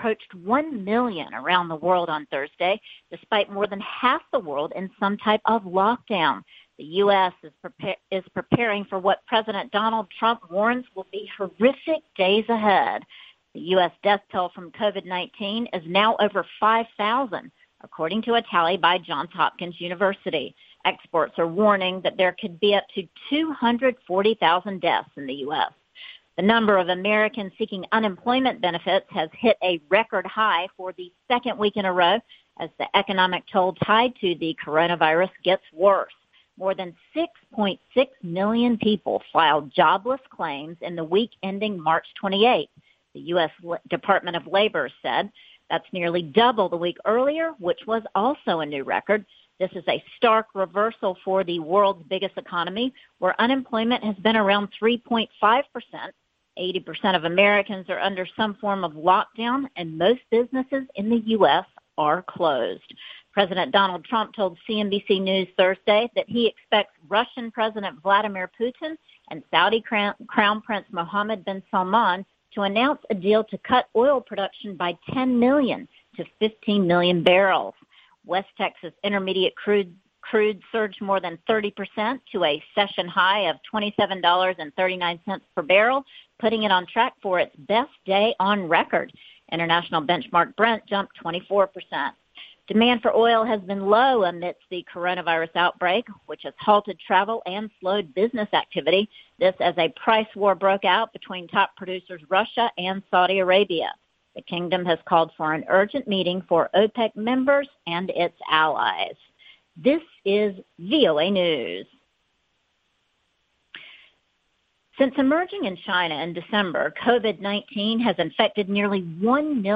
approached 1 million around the world on Thursday, despite more than half the world in some type of lockdown. The U.S. is preparing for what President Donald Trump warns will be horrific days ahead. The U.S. death toll from COVID-19 is now over 5,000, according to a tally by Johns Hopkins University. Experts are warning that there could be up to 240,000 deaths in the U.S. The number of Americans seeking unemployment benefits has hit a record high for the second week in a row as the economic toll tied to the coronavirus gets worse. More than 6.6 million people filed jobless claims in the week ending March 28th. The U.S. Department of Labor said that's nearly double the week earlier, which was also a new record. This is a stark reversal for the world's biggest economy, where unemployment has been around 3.5%. 80% of Americans are under some form of lockdown, and most businesses in the U.S. are closed. President Donald Trump told CNBC News Thursday that he expects Russian President Vladimir Putin and Saudi Crown Prince Mohammed bin Salman to announce a deal to cut oil production by 10 million to 15 million barrels. West Texas Intermediate crude surged more than 30% to a session high of $27.39 per barrel, putting it on track for its best day on record. International benchmark Brent jumped 24%. Demand for oil has been low amidst the coronavirus outbreak, which has halted travel and slowed business activity. This as a price war broke out between top producers Russia and Saudi Arabia. The kingdom has called for an urgent meeting for OPEC members and its allies. This is VOA News. Since emerging in China in December, COVID-19 has infected nearly 1 million